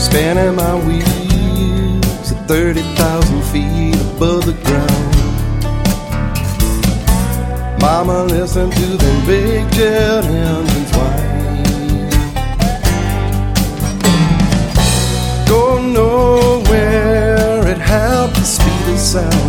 spinning my wheels at 30,000 feet above the ground. Mama, listen to them big jet engines whine. Go nowhere at half the speed of sound.